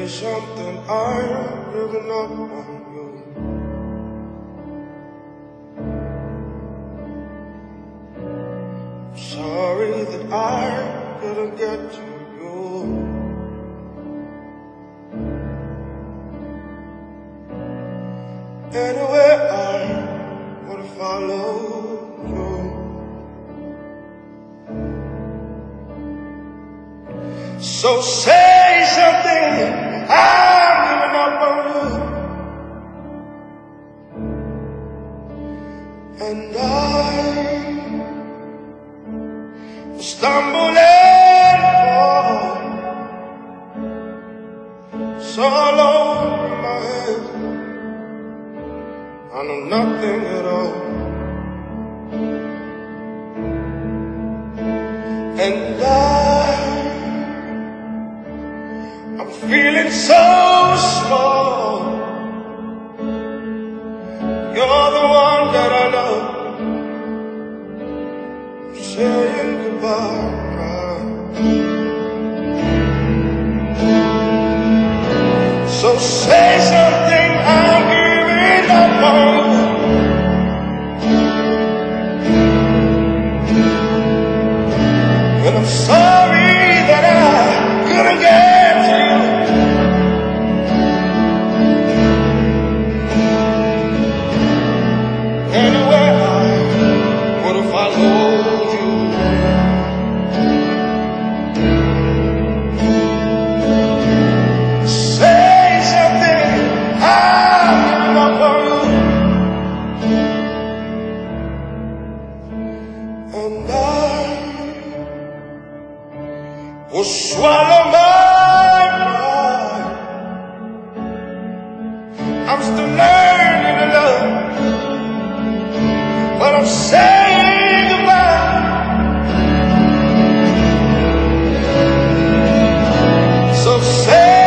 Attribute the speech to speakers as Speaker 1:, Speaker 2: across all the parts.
Speaker 1: something, I'm giving up on you. Sorry that I couldn't get to you. Anyway, I wanna follow you. So say something, I'm giving up on you. And I stumble and fall, so all over my head, I know nothing at all. And I'm feeling so small. You're the one that I love. Saying goodbye. So say something, I'm giving up on you. And I'm sorry that I couldn't get to you. Anyway, what if I love you? Say something, I'm giving up on you. And I will swallow my pride. I'm still learning to love, but I'm saying goodbye. So say,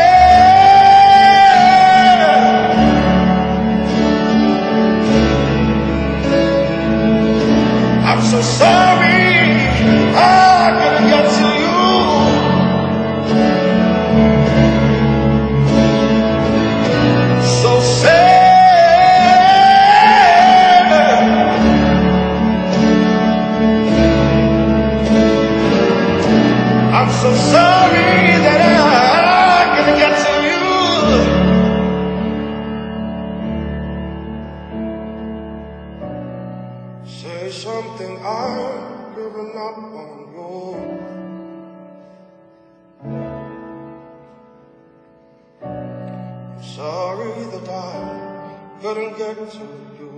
Speaker 1: I'm so sorry I couldn't get to you. So say, I'm so sorry that I couldn't get to you. Say something, I'm giving up on you. I'm sorry that I couldn't get to you.